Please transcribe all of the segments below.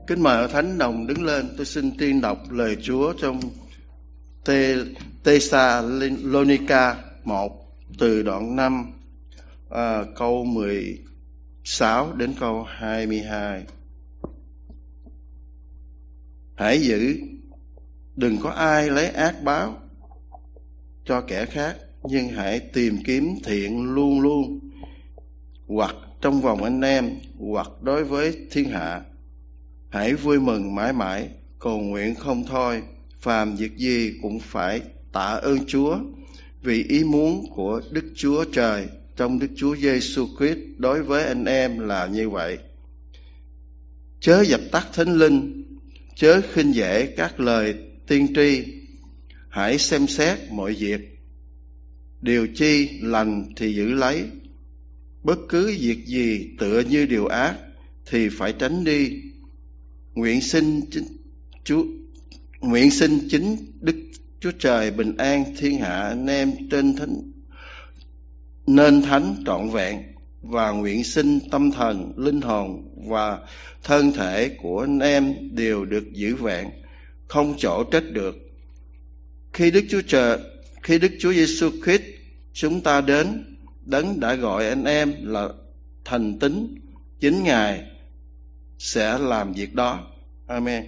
Kính mời Thánh Đồng đứng lên. Tôi xin tuyên đọc lời Chúa trong Tê-sa-lô-ni-ca 1 từ đoạn 5 câu 16 đến câu 22. Hãy giữ, đừng có ai lấy ác báo cho kẻ khác, nhưng hãy tìm kiếm thiện luôn luôn, hoặc trong vòng anh em, hoặc đối với thiên hạ. Hãy vui mừng mãi mãi, cầu nguyện không thôi, phàm việc gì cũng phải tạ ơn Chúa, vì ý muốn của Đức Chúa Trời trong Đức Chúa Giêsu Christ đối với anh em là như vậy. Chớ dập tắt Thánh Linh, chớ khinh dễ các lời tiên tri. Hãy xem xét mọi việc, điều chi lành thì giữ lấy, bất cứ việc gì tựa như điều ác thì phải tránh đi. Nguyện xin chính Đức Chúa Trời bình an thiên hạ anh em trên nên thánh trọn vẹn, và nguyện xin tâm thần, linh hồn và thân thể của anh em đều được giữ vẹn, không chỗ trách được. Khi Đức Chúa Giêsu Christ chúng ta đến, Đấng đã gọi anh em là thành tín, chính Ngài sẽ làm việc đó. Amen.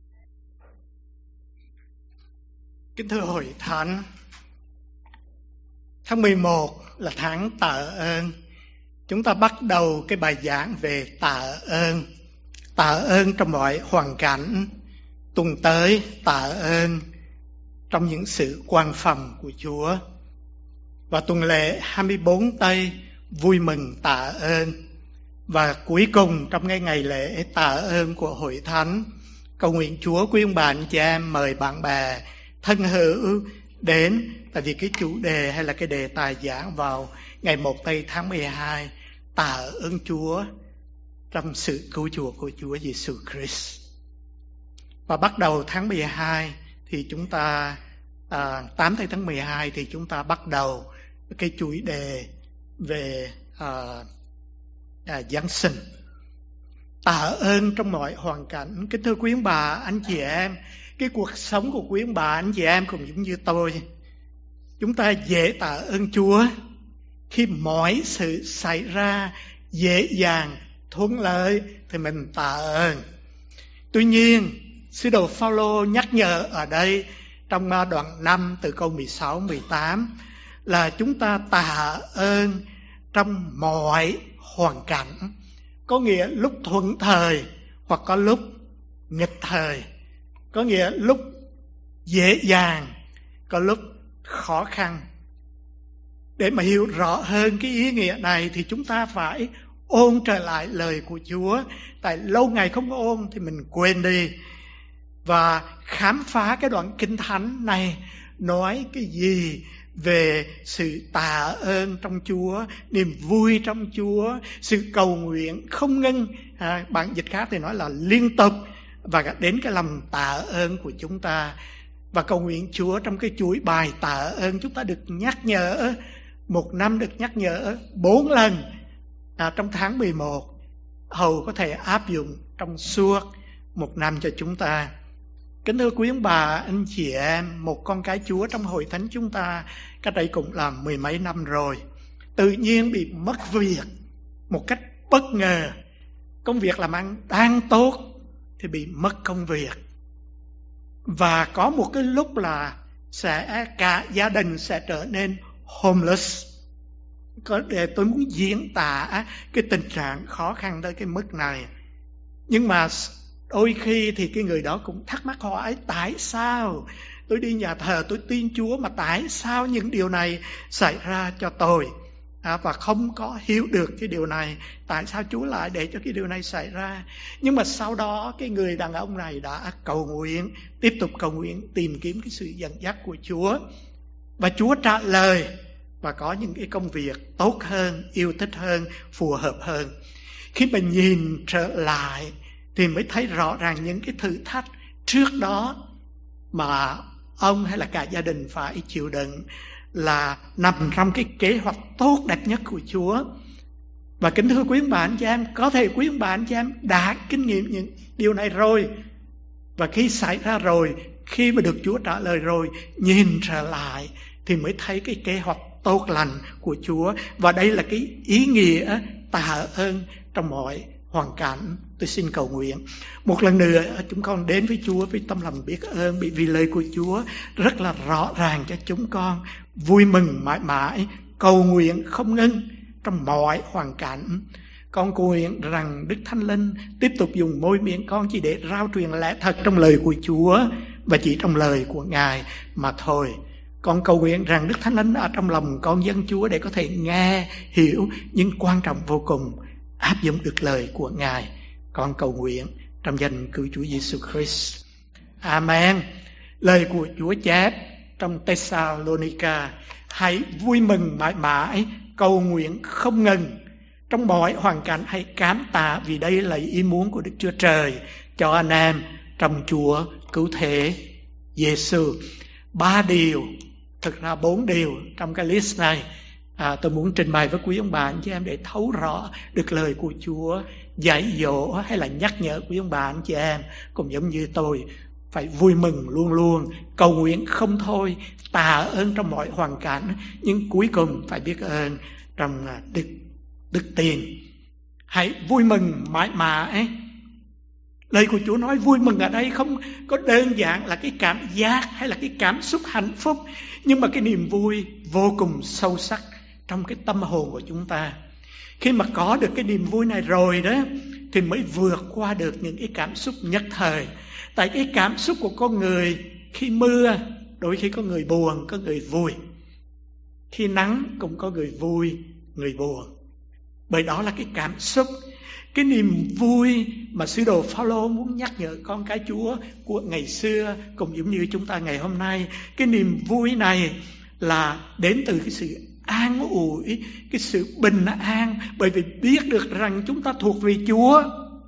Kính thưa hội thánh, tháng 11 là tháng tạ ơn. Chúng ta bắt đầu cái bài giảng về tạ ơn trong mọi hoàn cảnh. Tuần tới tạ ơn trong những sự quan phòng của Chúa. Và tuần lễ 24 Tây vui mừng tạ ơn. Và cuối cùng trong ngày lễ tạ ơn của hội thánh, cầu nguyện Chúa quý ông bà anh chị em mời bạn bè thân hữu đến, tại vì cái chủ đề hay là cái đề tài giảng vào ngày 1 Tây tháng 12, tạ ơn Chúa trong sự cứu chuộc của Chúa Giêsu Christ. Và bắt đầu tháng 12 thì chúng ta 8 Tây tháng 12 thì chúng ta bắt đầu cái chuỗi đề về Giáng sinh. Tạ ơn trong mọi hoàn cảnh. Kính thưa quý ông bà, anh chị em, cái cuộc sống của quý ông bà, anh chị em cũng giống như tôi. Chúng ta dễ tạ ơn Chúa khi mọi sự xảy ra dễ dàng, thuận lợi thì mình tạ ơn. Tuy nhiên, sứ đồ Phao-lô nhắc nhở ở đây trong đoạn 5 từ câu 16-18 là chúng ta tạ ơn trong mọi hoàn cảnh. Có nghĩa lúc thuận thời hoặc có lúc nghịch thời. Có nghĩa lúc dễ dàng, có lúc khó khăn. Để mà hiểu rõ hơn cái ý nghĩa này thì chúng ta phải ôn trở lại lời của Chúa. Tại lâu ngày không có ôn thì mình quên đi. Và khám phá cái đoạn Kinh Thánh này nói cái gì về sự tạ ơn trong Chúa, niềm vui trong Chúa, sự cầu nguyện không ngưng, bản dịch khác thì nói là liên tục, và đến cái lòng tạ ơn của chúng ta. Và cầu nguyện Chúa trong cái chuỗi bài tạ ơn chúng ta được nhắc nhở, một năm được nhắc nhở 4 lần trong tháng 11, hầu có thể áp dụng trong suốt một năm cho chúng ta. Kính thưa quý ông bà, anh chị em, một con cái Chúa trong hội thánh chúng ta, cách đây cũng là 10 mấy năm rồi, tự nhiên bị mất việc một cách bất ngờ. Công việc làm ăn đang tốt thì bị mất công việc. Và có một cái lúc là cả gia đình sẽ trở nên homeless. Để tôi muốn diễn tả cái tình trạng khó khăn tới cái mức này. Nhưng mà đôi khi thì cái người đó cũng thắc mắc hỏi, tại sao tôi đi nhà thờ, tôi tin Chúa, mà tại sao những điều này xảy ra cho tôi? Và không có hiểu được cái điều này, tại sao Chúa lại để cho cái điều này xảy ra. Nhưng mà sau đó cái người đàn ông này đã cầu nguyện, tiếp tục cầu nguyện, tìm kiếm cái sự dẫn dắt của Chúa. Và Chúa trả lời và có những cái công việc tốt hơn, yêu thích hơn, phù hợp hơn. Khi mà nhìn trở lại thì mới thấy rõ ràng những cái thử thách trước đó mà ông hay là cả gia đình phải chịu đựng là nằm trong cái kế hoạch tốt đẹp nhất của Chúa. Và kính thưa quý ông bà anh chị em, có thể quý ông bà anh chị em đã kinh nghiệm những điều này rồi. Và khi xảy ra rồi, khi mà được Chúa trả lời rồi, nhìn trở lại thì mới thấy cái kế hoạch tốt lành của Chúa. Và đây là cái ý nghĩa tạ ơn trong mọi hoàn cảnh. Tôi xin cầu nguyện một lần nữa chúng con đến với Chúa với tâm lòng biết ơn, bởi vì lời của Chúa rất là rõ ràng cho chúng con vui mừng mãi mãi, cầu nguyện không ngưng trong mọi hoàn cảnh. Con cầu nguyện rằng Đức Thánh Linh tiếp tục dùng môi miệng con chỉ để rao truyền lẽ thật trong lời của Chúa và chỉ trong lời của Ngài mà thôi. Con cầu nguyện rằng Đức Thánh Linh ở trong lòng con dân Chúa để có thể nghe, hiểu, nhưng quan trọng vô cùng áp dụng được lời của Ngài. Con cầu nguyện trong danh cứu Chúa Giêsu Christ. Amen. Lời của Chúa chép trong Thessalonica: hãy vui mừng mãi mãi, cầu nguyện không ngừng, trong mọi hoàn cảnh hãy cảm tạ, vì đây là ý muốn của Đức Chúa Trời cho anh em trong Chúa cứu thế Giêsu. 3 điều, thực ra 4 điều trong cái list này tôi muốn trình bày với quý ông bà anh chị em để thấu rõ được lời của Chúa dạy dỗ hay là nhắc nhở quý ông bà anh chị em cũng giống như tôi phải vui mừng luôn luôn, cầu nguyện không thôi, tạ ơn trong mọi hoàn cảnh, nhưng cuối cùng phải biết ơn trong đức tin. Hãy vui mừng mãi mãi. Lời của Chúa nói vui mừng ở đây không có đơn giản là cái cảm giác hay là cái cảm xúc hạnh phúc, nhưng mà cái niềm vui vô cùng sâu sắc trong cái tâm hồn của chúng ta. Khi mà có được cái niềm vui này rồi đó thì mới vượt qua được những cái cảm xúc nhất thời. Tại cái cảm xúc của con người khi mưa, đôi khi có người buồn, có người vui. Khi nắng cũng có người vui, người buồn. Bởi đó là cái cảm xúc, cái niềm vui mà sứ đồ Phao-lô muốn nhắc nhở con cái Chúa của ngày xưa cũng giống như chúng ta ngày hôm nay. Cái niềm vui này là đến từ cái sự an ủi, cái sự bình an, bởi vì biết được rằng chúng ta thuộc về Chúa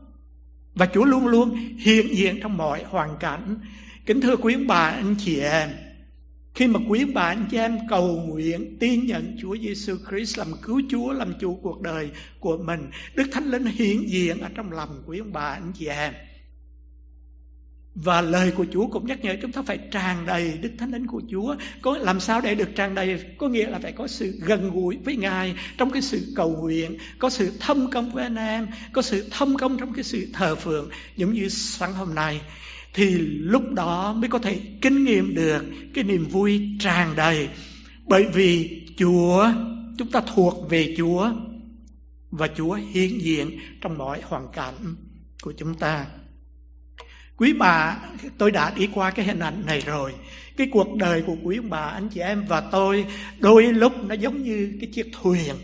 và Chúa luôn luôn hiện diện trong mọi hoàn cảnh. Kính thưa quý ông bà anh chị em, khi mà quý ông bà anh chị em cầu nguyện tin nhận Chúa Giêsu Christ làm cứu Chúa, làm chủ cuộc đời của mình, Đức Thánh Linh hiện diện ở trong lòng quý ông bà anh chị em. Và lời của Chúa cũng nhắc nhở chúng ta phải tràn đầy Đức Thánh Linh của Chúa. Có làm sao để được tràn đầy? Có nghĩa là phải có sự gần gũi với Ngài trong cái sự cầu nguyện, có sự thâm công với anh em, có sự thâm công trong cái sự thờ phượng giống như sáng hôm nay. Thì lúc đó mới có thể kinh nghiệm được cái niềm vui tràn đầy. Bởi vì Chúa, chúng ta thuộc về Chúa và Chúa hiện diện trong mọi hoàn cảnh của chúng ta. Quý bà, tôi đã đi qua cái hình ảnh này rồi. Cái cuộc đời của quý ông bà, anh chị em và tôi đôi lúc nó giống như cái chiếc thuyền.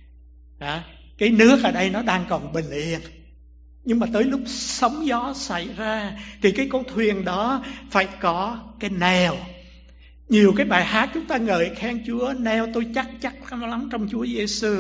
Cái nước ở đây nó đang còn bình yên, nhưng mà tới lúc sóng gió xảy ra thì cái con thuyền đó phải có cái neo. Nhiều cái bài hát chúng ta ngợi khen Chúa, neo tôi chắc lắm trong Chúa Giêsu.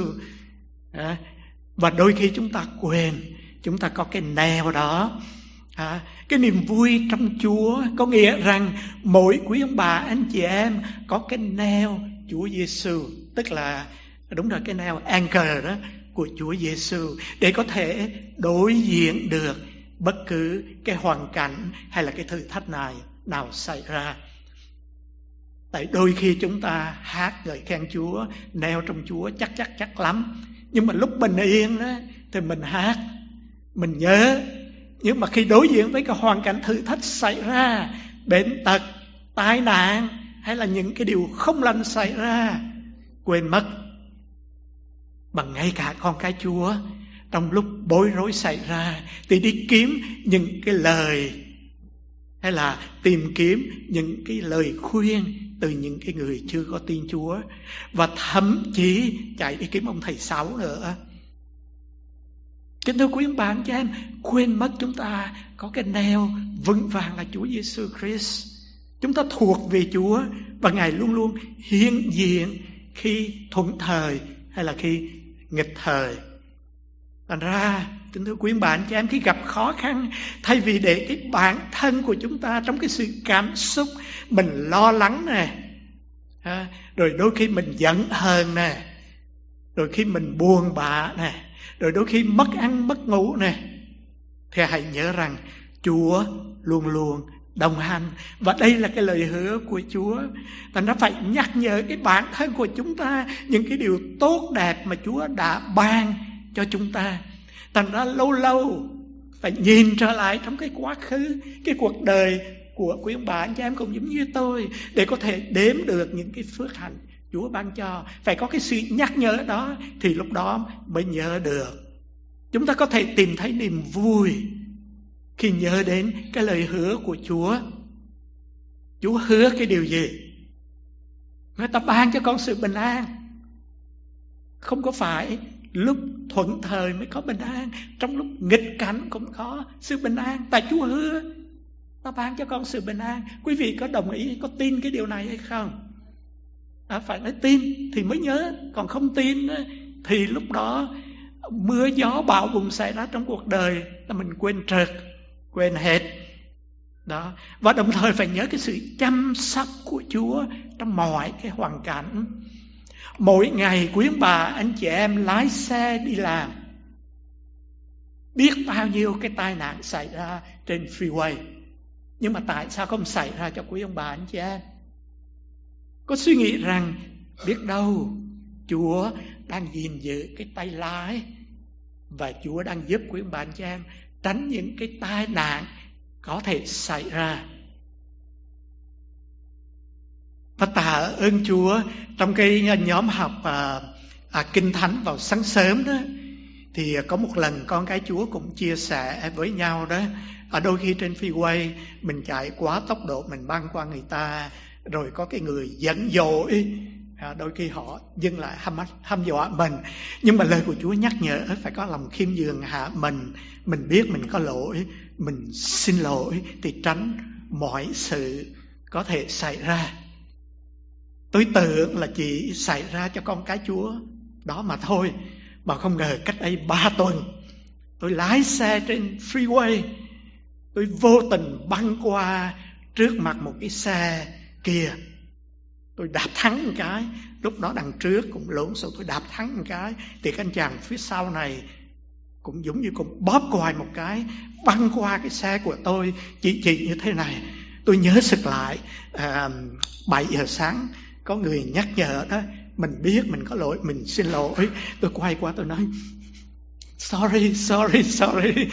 Và đôi khi chúng ta quên chúng ta có cái neo đó. Cái niềm vui trong Chúa có nghĩa rằng mỗi quý ông bà anh chị em có cái neo Chúa Giêsu, tức là đúng rồi, cái neo anchor đó của Chúa Giêsu, để có thể đối diện được bất cứ cái hoàn cảnh hay là cái thử thách nào xảy ra. Tại đôi khi chúng ta hát ngợi khen Chúa, neo trong Chúa chắc lắm, nhưng mà lúc bình yên đó, thì mình hát, mình nhớ. Nhưng mà khi đối diện với cái hoàn cảnh thử thách xảy ra, bệnh tật, tai nạn hay là những cái điều không lành xảy ra, quên mất. Bằng ngay cả con cái Chúa, trong lúc bối rối xảy ra thì đi kiếm những cái lời hay là tìm kiếm những cái lời khuyên từ những cái người chưa có tin Chúa, và thậm chí chạy đi kiếm ông thầy Sáu nữa. Kính thưa quý ông bà anh chị em, quên mất chúng ta có cái neo vững vàng là Chúa Giêsu Christ. Chúng ta thuộc về Chúa và Ngài luôn luôn hiện diện khi thuận thời hay là khi nghịch thời. Thành ra, kính thưa quý ông bà anh chị em, khi gặp khó khăn, thay vì để cái bản thân của chúng ta trong cái sự cảm xúc mình lo lắng nè, rồi đôi khi mình giận hờn nè, rồi khi mình buồn bã nè, rồi đôi khi mất ăn mất ngủ nè, thì hãy nhớ rằng Chúa luôn luôn đồng hành. Và đây là cái lời hứa của Chúa. Thành ra phải nhắc nhở cái bản thân của chúng ta những cái điều tốt đẹp mà Chúa đã ban cho chúng ta. Thành ra lâu lâu phải nhìn trở lại trong cái quá khứ, cái cuộc đời của quý ông bà anh chị em cũng giống như tôi, để có thể đếm được những cái phước hạnh Chúa ban cho. Phải có cái sự nhắc nhở đó thì lúc đó mới nhớ được. Chúng ta có thể tìm thấy niềm vui khi nhớ đến cái lời hứa của Chúa. Chúa hứa cái điều gì? Người ta ban cho con sự bình an. Không có phải lúc thuận thời mới có bình an, trong lúc nghịch cảnh cũng có sự bình an. Tại Chúa hứa ta ban cho con sự bình an. Quý vị có đồng ý, có tin cái điều này hay không? Phải nói tin thì mới nhớ. Còn không tin thì lúc đó mưa gió bão bùng xảy ra trong cuộc đời là mình quên trượt, quên hết đó. Và đồng thời phải nhớ cái sự chăm sóc của Chúa trong mọi cái hoàn cảnh. Mỗi ngày quý ông bà anh chị em lái xe đi làm, biết bao nhiêu cái tai nạn xảy ra trên freeway, nhưng mà tại sao không xảy ra cho quý ông bà anh chị em? Có suy nghĩ rằng biết đâu Chúa đang gìn giữ cái tay lái, và Chúa đang giúp quý ông bà anh chị em tránh những cái tai nạn có thể xảy ra. Và tạ ơn Chúa, trong cái nhóm học Kinh Thánh vào sáng sớm đó, thì có một lần con cái Chúa cũng chia sẻ với nhau đó. Đôi khi trên freeway mình chạy quá tốc độ, mình băng qua người ta, rồi có cái người dẫn dội, đôi khi họ dừng lại hăm dọa mình. Nhưng mà lời của Chúa nhắc nhở phải có lòng khiêm nhường hạ mình biết mình có lỗi, mình xin lỗi thì tránh mọi sự có thể xảy ra. Tôi tưởng là chỉ xảy ra cho con cái Chúa đó mà thôi, mà không ngờ cách đây 3 tuần tôi lái xe trên freeway, tôi vô tình băng qua trước mặt một cái xe kia. Tôi đạp thắng một cái, lúc đó đằng trước cũng lộn xộn, tôi đạp thắng một cái, thì cái anh chàng phía sau này cũng giống như cũng bóp còi một cái, băng qua cái xe của tôi, chỉ như thế này. Tôi nhớ sực lại 7 giờ sáng có người nhắc nhở đó, mình biết mình có lỗi, mình xin lỗi. Tôi quay qua tôi nói sorry.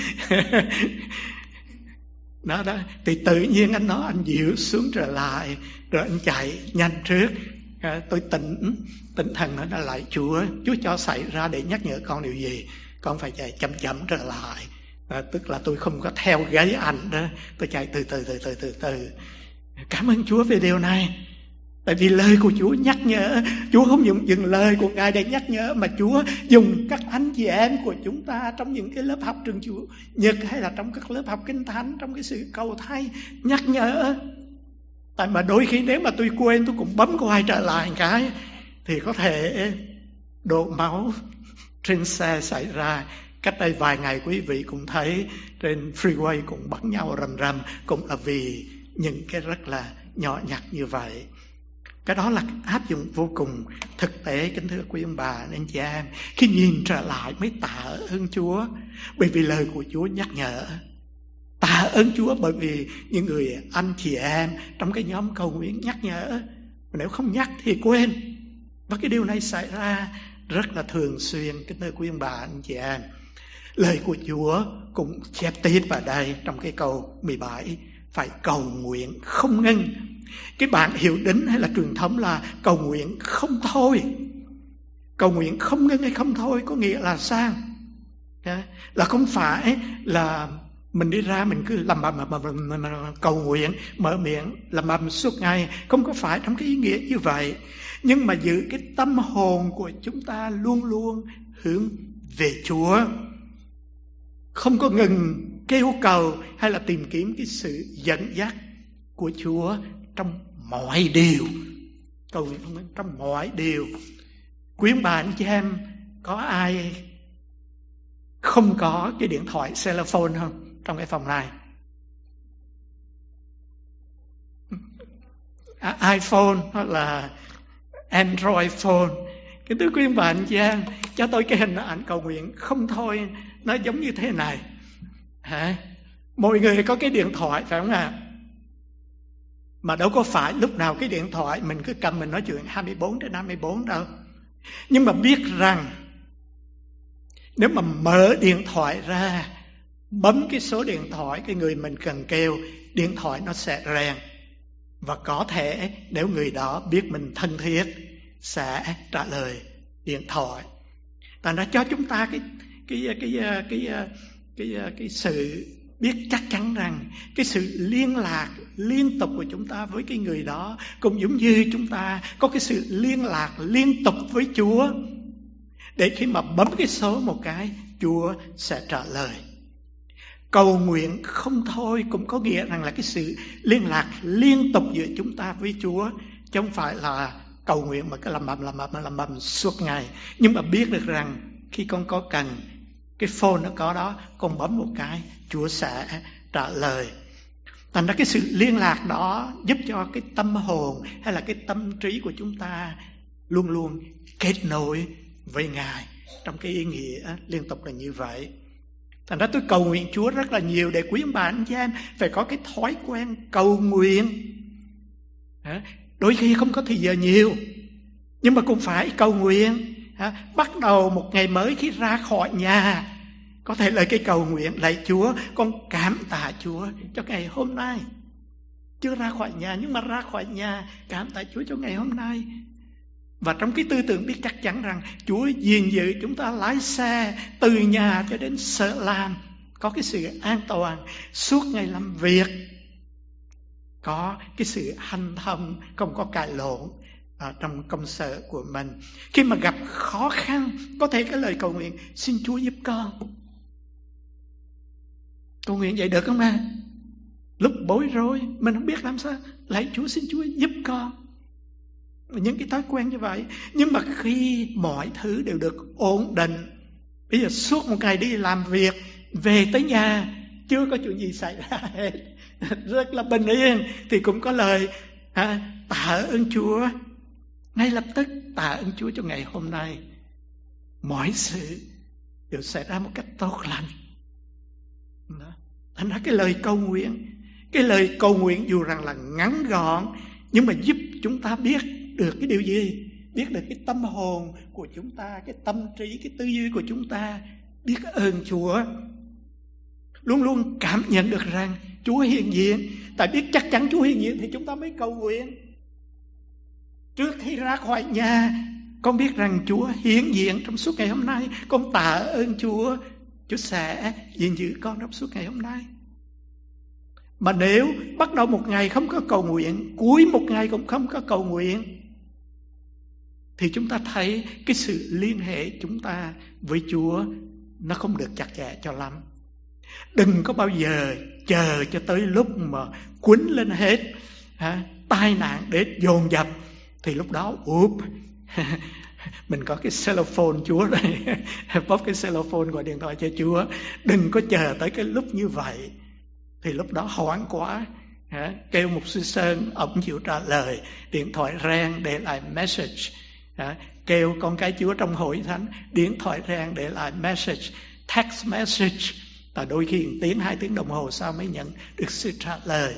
Đó, thì tự nhiên anh dịu xuống trở lại, rồi anh chạy nhanh trước. Tôi tỉnh thần nó lại Chúa cho xảy ra để nhắc nhở con điều gì, con phải chạy chậm trở lại. Tức là tôi không có theo gáy anh đó, tôi chạy từ từ. Cảm ơn Chúa về điều này. Tại vì lời của Chúa nhắc nhở, Chúa không dùng lời của Ngài để nhắc nhở, mà Chúa dùng các anh chị em của chúng ta trong những cái lớp học trường Chủ nhật, hay là trong các lớp học Kinh Thánh, trong cái sự cầu thay nhắc nhở. Tại mà đôi khi nếu mà tôi quên, tôi cũng bấm quay trở lại một cái, thì có thể đổ máu trên xe xảy ra. Cách đây vài ngày quý vị cũng thấy trên freeway cũng bắn nhau rầm, cũng là vì những cái rất là nhỏ nhặt như vậy. Cái đó là áp dụng vô cùng thực tế, kính thưa quý ông bà anh chị em. Khi nhìn trở lại mới tạ ơn Chúa, bởi vì lời của Chúa nhắc nhở. Tạ ơn Chúa bởi vì những người anh chị em trong cái nhóm cầu nguyện nhắc nhở. Nếu không nhắc thì quên. Và cái điều này xảy ra rất là thường xuyên, kính thưa quý ông bà anh chị em. Lời của Chúa cũng chép tiếp vào đây trong cái câu 17, phải cầu nguyện không ngưng. Cái bản hiệu đính hay là truyền thống là cầu nguyện không thôi. Cầu nguyện không ngưng hay không thôi có nghĩa là sao? Là không phải là mình đi ra mình cứ làm cầu nguyện, mở miệng làm suốt ngày. Không có phải trong cái ý nghĩa như vậy. Nhưng mà giữ cái tâm hồn của chúng ta luôn luôn hướng về Chúa, không có ngừng kêu cầu hay là tìm kiếm cái sự dẫn dắt của Chúa trong mọi điều. Cầu nguyện trong mọi điều. Quý ông bà anh chị em, có ai không có cái điện thoại cell phone không trong cái phòng này? iPhone hoặc là Android phone. Cái thưa quý bà anh chị em, cho tôi cái hình ảnh cầu nguyện không thôi, nó giống như thế này. Mọi người có cái điện thoại phải không ạ? Mà đâu có phải lúc nào cái điện thoại mình cứ cầm mình nói chuyện 24/24 đâu. Nhưng mà biết rằng nếu mà mở điện thoại ra, bấm cái số điện thoại cái người mình cần kêu, điện thoại nó sẽ reng. Và có thể nếu người đó biết mình thân thiết sẽ trả lời điện thoại. Thành ra cho chúng ta cái sự biết chắc chắn rằng cái sự liên lạc liên tục của chúng ta với cái người đó cũng giống như chúng ta có cái sự liên lạc liên tục với Chúa. Để khi mà bấm cái số một cái, Chúa sẽ trả lời. Cầu nguyện không thôi cũng có nghĩa rằng là cái sự liên lạc liên tục giữa chúng ta với Chúa, chứ không phải là cầu nguyện mà cứ làm bầm suốt ngày. Nhưng mà biết được rằng khi con có cần, cái phone nó có đó, con bấm một cái, Chúa sẽ trả lời. Thành ra cái sự liên lạc đó giúp cho cái tâm hồn hay là cái tâm trí của chúng ta luôn luôn kết nối với Ngài. Trong cái ý nghĩa liên tục là như vậy. Thành ra tôi cầu nguyện Chúa rất là nhiều để quý ông bà anh chị em phải có cái thói quen cầu nguyện. Đôi khi không có thời giờ nhiều, nhưng mà cũng phải cầu nguyện. Bắt đầu một ngày mới khi ra khỏi nhà, có thể lời cái cầu nguyện: lạy Chúa, con cảm tạ Chúa cho ngày hôm nay. Chưa ra khỏi nhà, nhưng mà ra khỏi nhà, cảm tạ Chúa cho ngày hôm nay. Và trong cái tư tưởng biết chắc chắn rằng Chúa gìn giữ chúng ta lái xe từ nhà cho đến sở làm, có cái sự an toàn suốt ngày làm việc, có cái sự hanh thông, không có cãi lộn ở trong công sở của mình. Khi mà gặp khó khăn, có thể cái lời cầu nguyện: xin Chúa giúp con. Cầu nguyện vậy được không ạ? Lúc bối rối mình không biết làm sao, lạy Chúa, xin Chúa giúp con. Những cái thói quen như vậy. Nhưng mà khi mọi thứ đều được ổn định, bây giờ suốt một ngày đi làm việc, về tới nhà chưa có chuyện gì xảy ra hết, rất là bình yên, thì cũng có lời tạ ơn Chúa. Ngay lập tức tạ ơn Chúa cho ngày hôm nay, mọi sự đều xảy ra một cách tốt lành. Thành ra cái lời cầu nguyện dù rằng là ngắn gọn, nhưng mà giúp chúng ta biết được cái điều gì? Biết được cái tâm hồn của chúng ta, cái tâm trí, cái tư duy của chúng ta biết ơn Chúa. Luôn luôn cảm nhận được rằng Chúa hiện diện. Tại biết chắc chắn Chúa hiện diện thì chúng ta mới cầu nguyện. Trước khi ra khỏi nhà, con biết rằng Chúa hiện diện trong suốt ngày hôm nay, con tạ ơn Chúa, Chúa sẽ gìn giữ con trong suốt ngày hôm nay. Mà nếu bắt đầu một ngày không có cầu nguyện, cuối một ngày cũng không có cầu nguyện, thì chúng ta thấy cái sự liên hệ chúng ta với Chúa nó không được chặt chẽ cho lắm. Đừng có bao giờ chờ cho tới lúc mà quýnh lên hết, tai nạn đến dồn dập, thì lúc đó mình có cái cell phone Chúa đây, bóp cái cell phone gọi điện thoại cho Chúa. Đừng có chờ tới cái lúc như vậy, thì lúc đó hoảng quá. Kêu mục sư Sơn, ông chịu trả lời, điện thoại reng để lại message. Kêu con cái Chúa trong hội thánh, điện thoại reng để lại message, text message. Và đôi khi 1 tiếng 2 tiếng đồng hồ sau mới nhận được sự trả lời.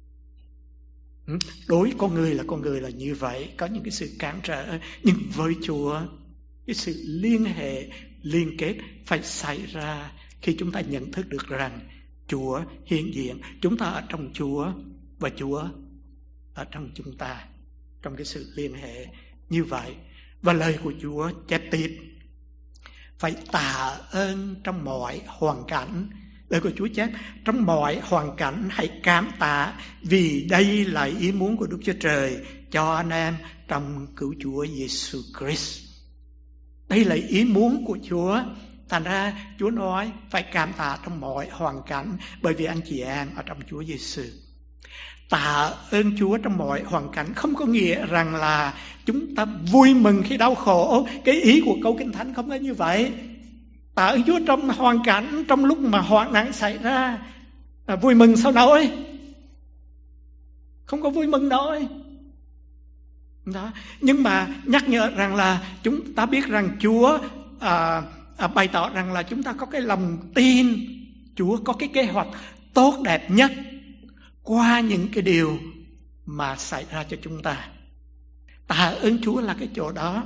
Đối con người là như vậy, có những cái sự cản trở. Nhưng với Chúa, cái sự liên hệ, liên kết phải xảy ra khi chúng ta nhận thức được rằng Chúa hiện diện, chúng ta ở trong Chúa và Chúa ở trong chúng ta, trong cái sự liên hệ như vậy. Và lời của Chúa chép tiếp: phải tạ ơn trong mọi hoàn cảnh. Lời của Chúa chép: trong mọi hoàn cảnh hãy cảm tạ, vì đây là ý muốn của Đức Chúa Trời cho anh em trong cứu Chúa Giêsu Christ. Đây là ý muốn của Chúa. Thành ra Chúa nói phải cảm tạ trong mọi hoàn cảnh, bởi vì anh chị em ở trong Chúa Giêsu. Tạ ơn Chúa trong mọi hoàn cảnh không có nghĩa rằng là chúng ta vui mừng khi đau khổ. Cái ý của câu Kinh Thánh không có như vậy. Tạ ơn Chúa trong hoàn cảnh, trong lúc mà hoạn nạn xảy ra. Vui mừng sao nổi? Không có vui mừng nổi. đó. Nhưng mà nhắc nhở rằng là chúng ta biết rằng Chúa bày tỏ rằng là chúng ta có cái lòng tin Chúa có cái kế hoạch tốt đẹp nhất qua những cái điều mà xảy ra cho chúng ta. Tạ ơn Chúa là cái chỗ đó.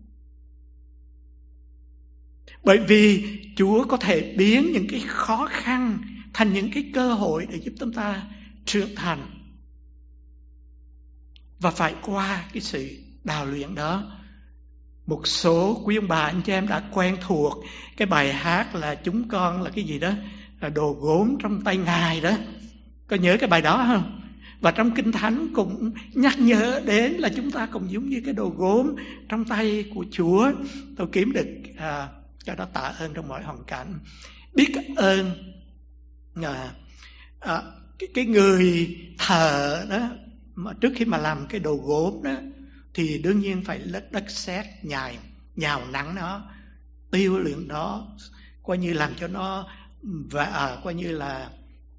Bởi vì Chúa có thể biến những cái khó khăn thành những cái cơ hội để giúp chúng ta trưởng thành. Và phải qua cái sự đào luyện đó. Một số quý ông bà anh chị em đã quen thuộc cái bài hát là chúng con là cái gì đó, là đồ gốm trong tay Ngài đó. Có nhớ cái bài đó không? Và trong Kinh Thánh cũng nhắc nhớ đến là chúng ta cũng giống như cái đồ gốm trong tay của Chúa. Tôi kiếm được cho đó tạ ơn trong mọi hoàn cảnh. Biết ơn cái người thợ đó, mà trước khi mà làm cái đồ gốm đó thì đương nhiên phải lất đất sét nhào nắng nó, tiêu luyện nó, coi như làm cho nó coi như là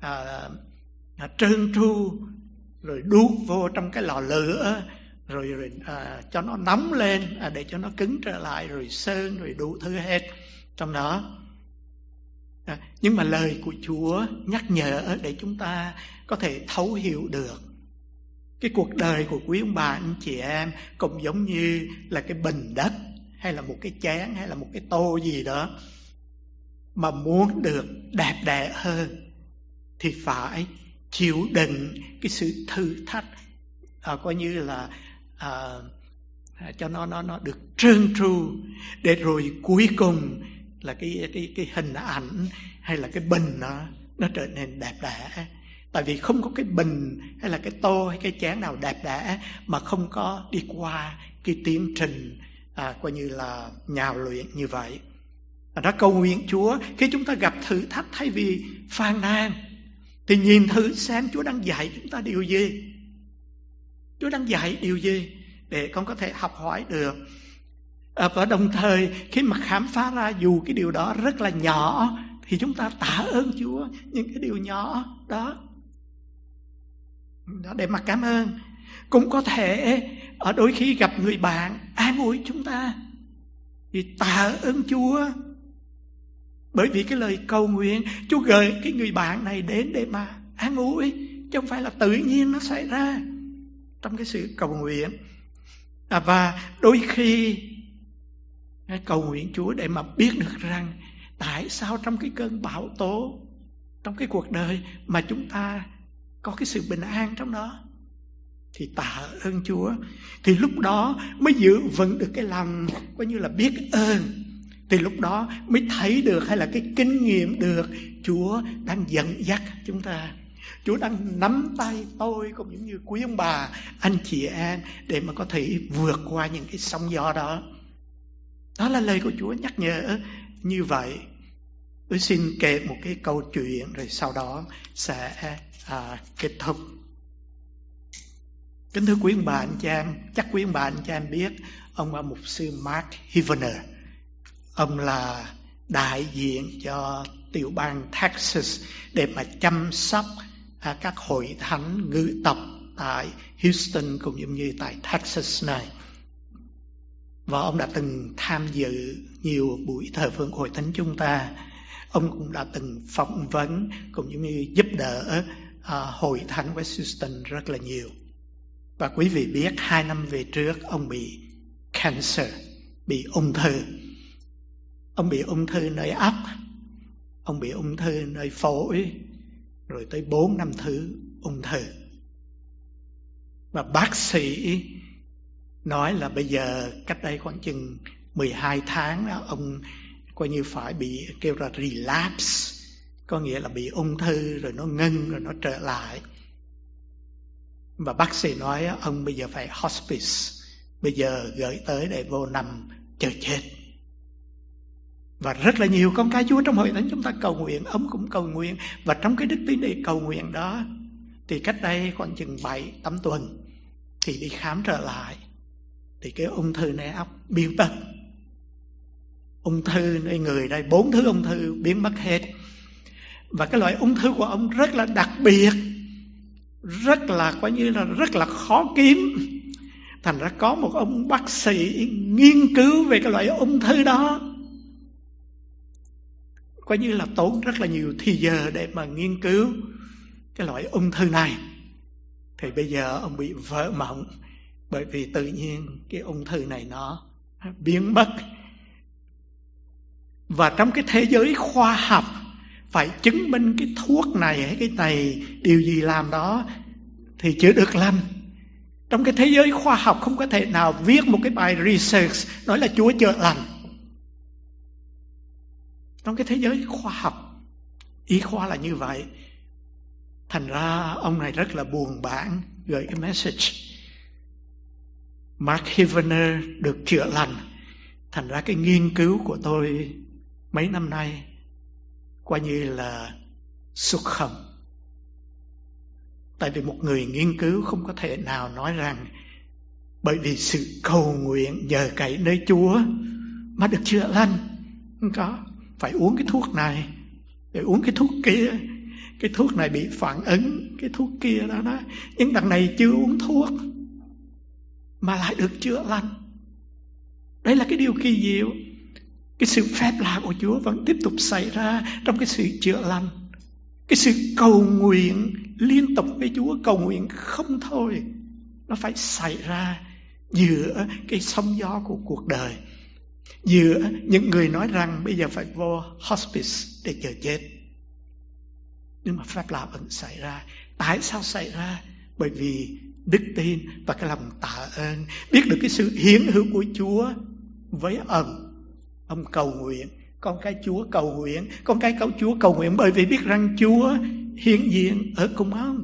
trơn tru, rồi đút vô trong cái lò lửa, rồi cho nó nóng lên để cho nó cứng trở lại, rồi sơn, rồi đủ thứ hết trong đó. Nhưng mà lời của Chúa nhắc nhở để chúng ta có thể thấu hiểu được cái cuộc đời của quý ông bà anh chị em cũng giống như là cái bình đất hay là một cái chén hay là một cái tô gì đó, mà muốn được đẹp đẽ hơn thì phải chịu đựng cái sự thử thách, coi như là cho nó được trơn tru, để rồi cuối cùng là cái hình ảnh hay là cái bình nó trở nên đẹp đẽ. Tại vì không có cái bình hay là cái tô hay cái chén nào đẹp đẽ mà không có đi qua cái tiến trình coi như là nhào luyện như vậy. Đó, cầu nguyện Chúa khi chúng ta gặp thử thách, thay vì phàn nàn thì nhìn thử xem Chúa đang dạy chúng ta điều gì. Chúa đang dạy điều gì để con có thể học hỏi được. Và đồng thời khi mà khám phá ra dù cái điều đó rất là nhỏ thì chúng ta tạ ơn Chúa những cái điều nhỏ đó để mà cảm ơn. Cũng có thể ở đôi khi gặp người bạn an ủi chúng ta thì tạ ơn Chúa, bởi vì cái lời cầu nguyện Chúa gửi cái người bạn này đến để mà an ủi, chứ không phải là tự nhiên nó xảy ra trong cái sự cầu nguyện. Và đôi khi cầu nguyện Chúa để mà biết được rằng tại sao trong cái cơn bão tố trong cái cuộc đời mà chúng ta có cái sự bình an trong đó, thì tạ ơn Chúa. Thì lúc đó mới giữ vững được cái lòng coi như là biết ơn. Thì lúc đó mới thấy được hay là cái kinh nghiệm được Chúa đang dẫn dắt chúng ta. Chúa đang nắm tay tôi cũng giống như quý ông bà, anh chị em để mà có thể vượt qua những cái sóng gió đó. Đó là lời của Chúa nhắc nhở như vậy. Tôi xin kể một cái câu chuyện rồi sau đó sẽ kết thúc. Kính thưa quý ông bà anh chị em, chắc quý ông bà anh chị em biết ông là mục sư Mark Hivener. Ông là đại diện cho tiểu bang Texas để mà chăm sóc các hội thánh ngữ tộc tại Houston cũng giống như tại Texas này. Và ông đã từng tham dự nhiều buổi thờ phượng hội thánh chúng ta. Ông cũng đã từng phỏng vấn cũng giống như giúp đỡ hội thánh West Houston rất là nhiều. Và quý vị biết 2 năm về trước ông bị cancer, bị ung thư. Ông bị ung thư nơi óc, ông bị ung thư nơi phổi, rồi tới 4 năm thứ ung thư. Và bác sĩ nói là bây giờ cách đây khoảng chừng 12 tháng đó, ông coi như phải bị kêu là relapse, có nghĩa là bị ung thư rồi nó ngưng rồi nó trở lại. Và bác sĩ nói ông bây giờ phải hospice, bây giờ gửi tới để vô nằm chờ chết. Và rất là nhiều con cái Chúa trong hội thánh chúng ta cầu nguyện, ông cũng cầu nguyện. Và trong cái đức tin để cầu nguyện đó thì cách đây khoảng chừng 7-8 tuần thì đi khám trở lại, thì cái ung thư này óc biến mất. Ung thư nơi người đây 4 thứ ung thư biến mất hết. Và cái loại ung thư của ông rất là đặc biệt, rất là coi như là rất là khó kiếm. Thành ra có một ông bác sĩ nghiên cứu về cái loại ung thư đó, coi như là tốn rất là nhiều thì giờ để mà nghiên cứu cái loại ung thư này. Thì bây giờ ông bị vỡ mộng, bởi vì tự nhiên cái ung thư này nó biến mất. Và trong cái thế giới khoa học phải chứng minh cái thuốc này hay cái này điều gì làm đó thì chưa được làm. Trong cái thế giới khoa học không có thể nào viết một cái bài research nói là Chúa chữa lành. Trong cái thế giới khoa học, y khoa là như vậy. Thành ra ông này rất là buồn bã gửi cái message. Mark Hivener được chữa lành. Thành ra cái nghiên cứu của tôi mấy năm nay coi như là xuất không. Tại vì một người nghiên cứu không có thể nào nói rằng bởi vì sự cầu nguyện nhờ cậy nơi Chúa mà được chữa lành. Không có. Phải uống cái thuốc này, để uống cái thuốc kia. Cái thuốc này bị phản ứng, cái thuốc kia đó. Nhưng đằng này chưa uống thuốc mà lại được chữa lành. Đây là cái điều kỳ diệu. Cái sự phép lạ của Chúa vẫn tiếp tục xảy ra trong cái sự chữa lành. Cái sự cầu nguyện liên tục với Chúa, cầu nguyện không thôi, nó phải xảy ra giữa cái sóng gió của cuộc đời, giữa những người nói rằng bây giờ phải vô hospice để chờ chết. Nhưng mà phép lạ vẫn xảy ra. Tại sao xảy ra? Bởi vì đức tin và cái lòng tạ ơn, biết được cái sự hiển hữu của Chúa với ông. Ông cầu nguyện, con cái Chúa cầu nguyện, con cái cậu Chúa cầu nguyện, bởi vì biết rằng Chúa hiện diện ở cùng ông.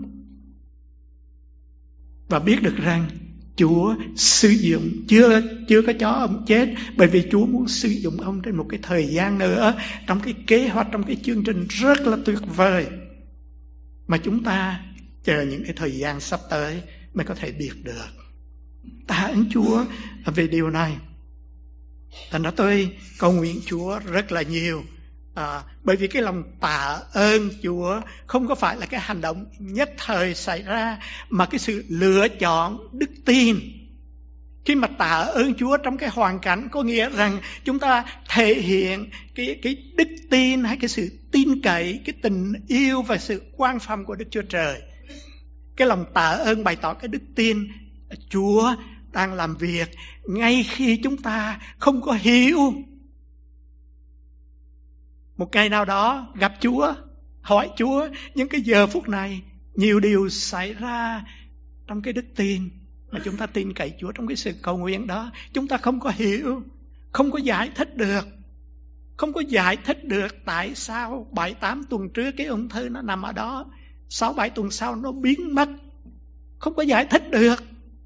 Và biết được rằng Chúa sử dụng, chưa có cho ông chết, bởi vì Chúa muốn sử dụng ông trên một cái thời gian nữa, trong cái kế hoạch, trong cái chương trình rất là tuyệt vời, mà chúng ta chờ những cái thời gian sắp tới mới có thể biết được. Tạ ơn Chúa về điều này. Thành ra tôi cầu nguyện Chúa rất là nhiều. Bởi vì cái lòng tạ ơn Chúa không có phải là cái hành động nhất thời xảy ra, mà cái sự lựa chọn đức tin. Khi mà tạ ơn Chúa trong cái hoàn cảnh, có nghĩa rằng chúng ta thể hiện cái đức tin hay cái sự tin cậy, cái tình yêu và sự quan phòng của Đức Chúa Trời. Cái lòng tạ ơn bày tỏ cái đức tin Chúa đang làm việc ngay khi chúng ta không có hiểu. Một ngày nào đó gặp Chúa, hỏi Chúa, những cái giờ phút này nhiều điều xảy ra trong cái đức tin mà chúng ta tin cậy Chúa trong cái sự cầu nguyện đó. Chúng ta không có hiểu, không có giải thích được. Không có giải thích được tại sao 7-8 tuần trước cái ung thư nó nằm ở đó, 6-7 tuần sau nó biến mất. Không có giải thích được.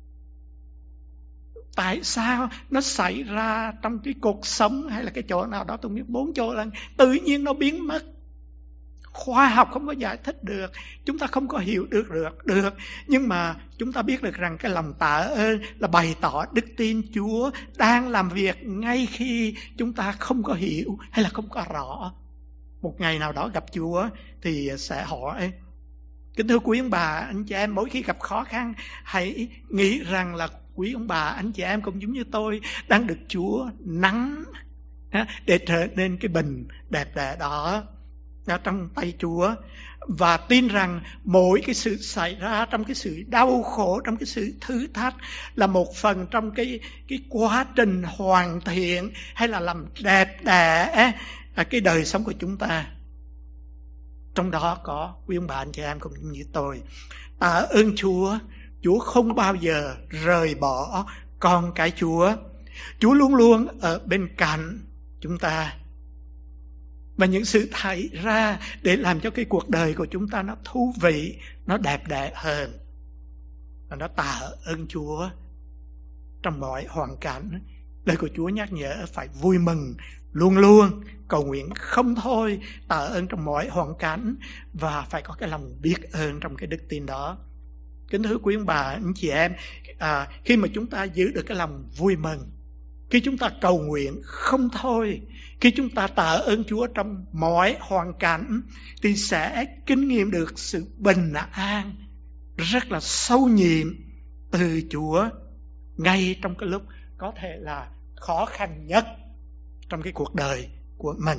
Tại sao nó xảy ra trong cái cuộc sống hay là cái chỗ nào đó, tôi biết 4 chỗ là tự nhiên nó biến mất. Khoa học không có giải thích được, chúng ta không có hiểu được. Nhưng mà chúng ta biết được rằng cái lòng tạ ơn là bày tỏ đức tin Chúa đang làm việc ngay khi chúng ta không có hiểu hay là không có rõ. Một ngày nào đó gặp Chúa thì sẽ hỏi: kính thưa quý ông bà, anh chị em, mỗi khi gặp khó khăn hãy nghĩ rằng là quý ông bà, anh chị em cũng giống như tôi đang được Chúa nắng để trở nên cái bình đẹp đẽ đó trong tay Chúa. Và tin rằng mỗi cái sự xảy ra trong cái sự đau khổ, trong cái sự thử thách là một phần trong cái quá trình hoàn thiện hay là làm đẹp đẽ cái đời sống của chúng ta. Trong đó có quý ông bà anh chị em cũng như tôi. Tạ ơn Chúa, Chúa không bao giờ rời bỏ con cái Chúa. Chúa luôn luôn ở bên cạnh chúng ta. Và những sự xảy ra để làm cho cái cuộc đời của chúng ta nó thú vị, nó đẹp đẽ hơn. Và nó tạ ơn Chúa trong mọi hoàn cảnh. Lời của Chúa nhắc nhở phải vui mừng luôn luôn, cầu nguyện không thôi, tạ ơn trong mọi hoàn cảnh, và phải có cái lòng biết ơn trong cái đức tin đó. Kính thưa quý ông bà, anh chị em, khi mà chúng ta giữ được cái lòng vui mừng, khi chúng ta cầu nguyện không thôi, khi chúng ta tạ ơn Chúa trong mọi hoàn cảnh, thì sẽ kinh nghiệm được sự bình an rất là sâu nhiệm từ Chúa. ngay trong cái lúc có thể là khó khăn nhất trong cái cuộc đời của mình.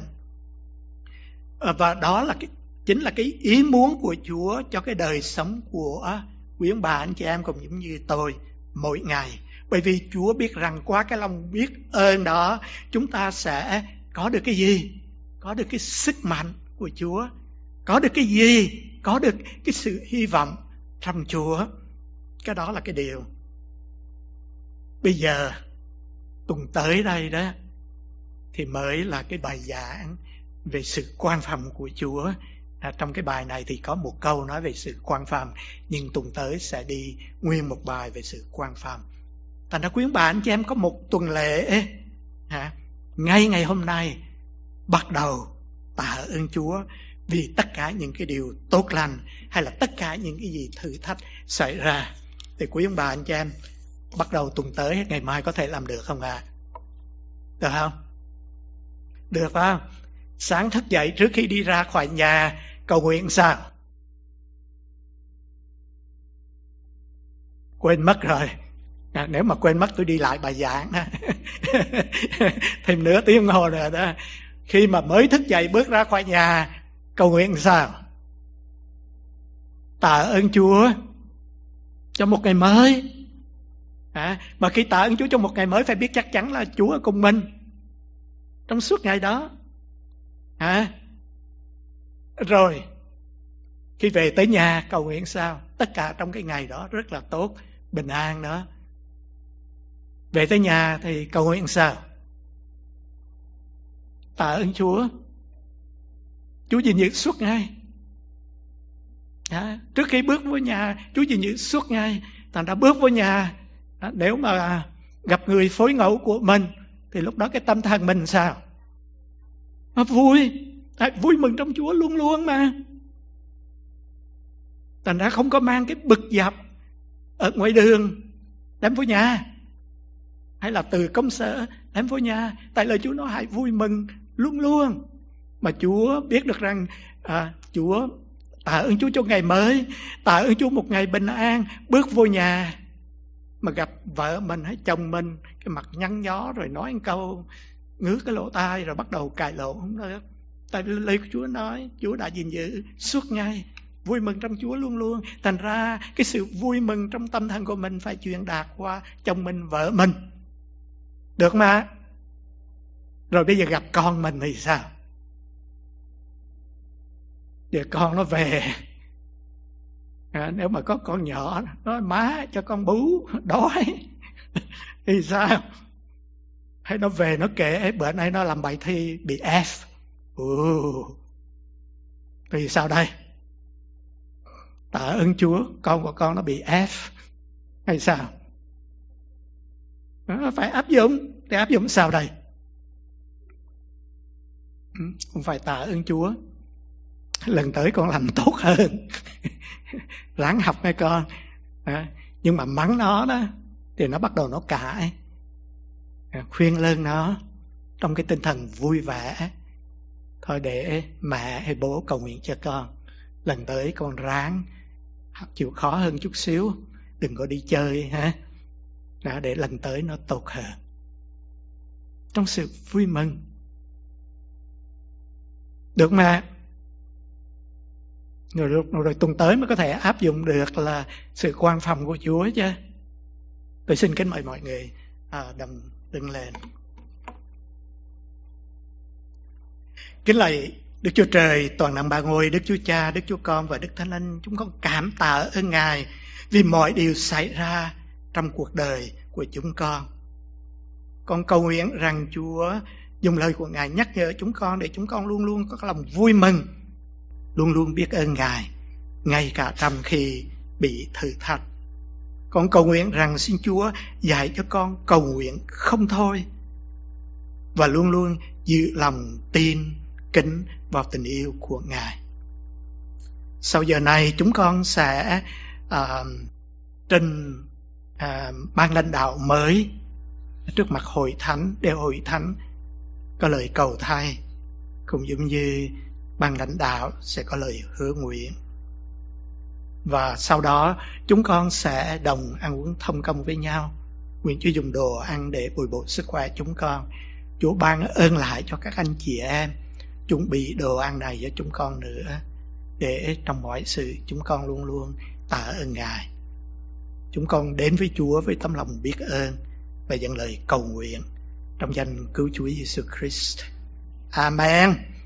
Và đó là chính là cái ý muốn của Chúa cho cái đời sống của quý ông bà anh chị em cũng giống như tôi mỗi ngày. Bởi vì Chúa biết rằng qua cái lòng biết ơn đó, chúng ta sẽ có được cái gì? Có được cái sức mạnh của Chúa. Có được cái gì? Có được cái sự hy vọng trong Chúa. Cái đó là cái điều. Bây giờ tuần tới đây đó thì mới là cái bài giảng về sự quan phòng của Chúa. Trong cái bài này thì có một câu nói về sự quan phòng, nhưng tuần tới sẽ đi nguyên một bài về sự quan phòng. Thành ra quý ông bà anh chị em có một tuần lễ ngay ngày hôm nay bắt đầu tạ ơn Chúa vì tất cả những cái điều tốt lành hay là tất cả những cái gì thử thách xảy ra. Thì quý ông bà anh chị em bắt đầu tuần tới ngày mai có thể làm được không ạ? Được không? Được phải không? Sáng thức dậy trước khi đi ra khỏi nhà cầu nguyện sao? Quên mất rồi. Nếu mà quên mất tôi đi lại bài giảng thêm nửa tiếng hồ rồi đó. Khi mà mới thức dậy bước ra khỏi nhà cầu nguyện sao? Tạ ơn Chúa cho một ngày mới. Mà khi tạ ơn Chúa cho một ngày mới phải biết chắc chắn là Chúa ở cùng mình trong suốt ngày đó. Rồi khi về tới nhà cầu nguyện sao? Tất cả trong cái ngày đó rất là tốt, bình an đó. Về tới nhà thì cầu nguyện sao? Tạ ơn Chúa, Chúa gìn giữ suốt ngày. Trước khi bước vô nhà Chúa gìn giữ suốt ngày. Thành ra bước vô nhà, nếu mà gặp người phối ngẫu của mình thì lúc đó cái tâm thần mình sao? Nó vui, vui mừng trong Chúa luôn luôn mà. Thành ra không có mang cái bực dọc ở ngoài đường đem vô nhà, hay là từ công sở đem vô nhà. Tại lời Chúa nói hãy vui mừng luôn luôn. Mà Chúa biết được rằng Chúa tạ ơn Chúa cho ngày mới, tạ ơn Chúa một ngày bình an. Bước vô nhà mà gặp vợ mình hay chồng mình cái mặt nhăn nhó rồi nói một câu ngước cái lỗ tai rồi bắt đầu cãi lộn, không được. Tại vì lời của Chúa nói Chúa đã gìn giữ suốt ngày, vui mừng trong Chúa luôn luôn. Thành ra cái sự vui mừng trong tâm thân của mình phải truyền đạt qua chồng mình, vợ mình. Được mà. Rồi bây giờ gặp con mình thì sao? Giờ con nó về, nếu mà có con nhỏ nói má cho con bú đói thì sao? Hay nó về nó kể bữa nay nó làm bài thi bị F. Thì sao đây? Tạ ơn Chúa con của con nó bị F hay sao? Phải áp dụng. Thì áp dụng sao đây? Không phải tạ ơn Chúa lần tới con làm tốt hơn ráng học nghe con. Nhưng mà mắng nó đó thì nó bắt đầu nó cãi. Khuyên lơn nó trong cái tinh thần vui vẻ. Thôi để mẹ hay bố cầu nguyện cho con, lần tới con ráng chịu khó hơn chút xíu, đừng có đi chơi để lần tới nó tốt hơn. Trong sự vui mừng. Được mà. Rồi tuần tới mới có thể áp dụng được là sự quan phòng của Chúa chứ. Tôi xin kính mời mọi người đứng lên. Kính lạy Đức Chúa Trời toàn năng ba ngôi, Đức Chúa Cha, Đức Chúa Con và Đức Thánh Linh, chúng con cảm tạ ơn Ngài vì mọi điều xảy ra trong cuộc đời của chúng con. Con cầu nguyện rằng Chúa dùng lời của Ngài nhắc nhở chúng con để chúng con luôn luôn có lòng vui mừng, luôn luôn biết ơn Ngài, ngay cả trong khi bị thử thách. Con cầu nguyện rằng xin Chúa dạy cho con cầu nguyện không thôi, và luôn luôn giữ lòng tin, kính vào tình yêu của Ngài. Sau giờ này chúng con sẽ trình ban lãnh đạo mới trước mặt hội thánh, để hội thánh có lời cầu thay, cũng giống như ban lãnh đạo sẽ có lời hứa nguyện. Và sau đó chúng con sẽ đồng ăn uống thông công với nhau Nguyện Chúa dùng đồ ăn để bồi bổ sức khỏe chúng con. Chúa ban ơn lại cho các anh chị em chuẩn bị đồ ăn này cho chúng con nữa, để trong mọi sự chúng con luôn luôn tạ ơn Ngài. Chúng con đến với Chúa với tấm lòng biết ơn và dâng lời cầu nguyện trong danh cứu Chúa Giêsu Christ. Amen.